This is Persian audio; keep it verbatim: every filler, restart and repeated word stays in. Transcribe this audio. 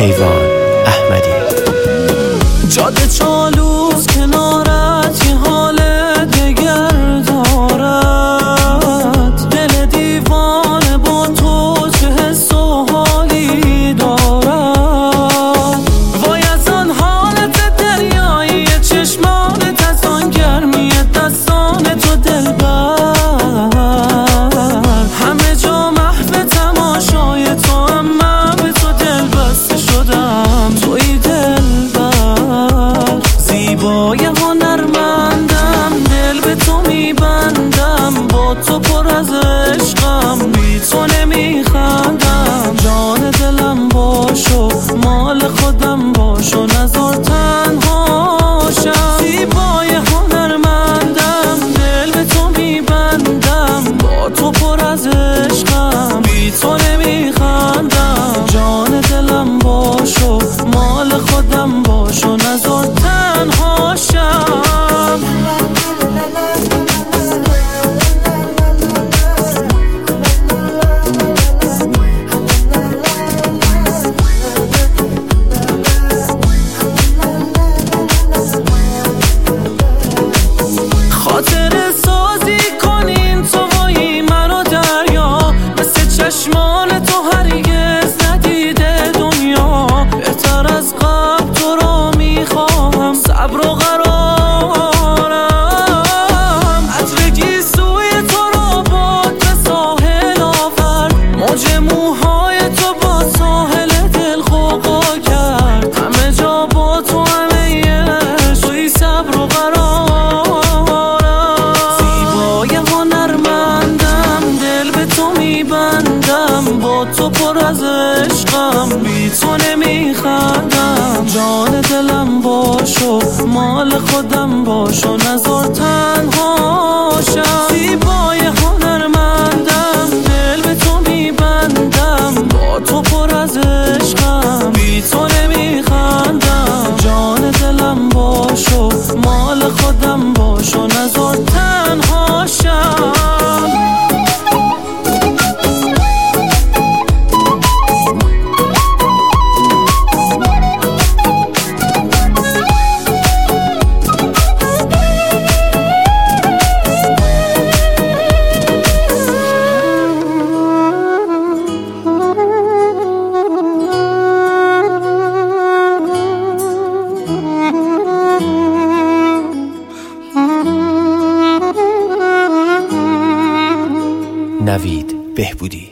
کیوان احمدی. جاده چالوس کنارت یه حال دگر دارد، دل دیوانه با تو چه حس و حالی دارد. وای از آن حالت دریایی چشمانت، از آن گرمی دستان تو دلبر، همه جا محو تماشای تو، اما به تو دل بسته شدم. توی دلبر زیبای هنرمندم، دل به تو میبندم، با تو پر از عشقم، بی تو نمیخندم. جان دلم باشو، مال خودم باشو، نذار تنها شم. زیبای هنرمندم، دل به تو میبندم، با تو پر از عشقم، بی تو نمیخندم. جان دلم باشو، مال خودم باشو، نذار تنها شم. خاطر سازی کنین تو وای منو دریا، مثل چشمان تو هرگز ندیده دنیا. بهتر از قبل تو رو میخواهم، صبر و قرارم. عطرگی سوی تو رو باد به ساحل آورد، موج موهای تو با ساحل دل خوقا کرد. همه جا با تو همه عشقی، صبر و قرارم. زیبای هنرمندم، دل به تو میبندم، با تو پر از عشقم، بی تو نمیخندم. جان دلم باشو، مال خودم باشو، نذار تنها شم. زیبای هنرمندم، دل به تو میبندم، با تو پر از عشقم، بی تو نمیخندم. جان دلم باشو، مال خودم باشو، نذار تنها شم. نوید بهبودی.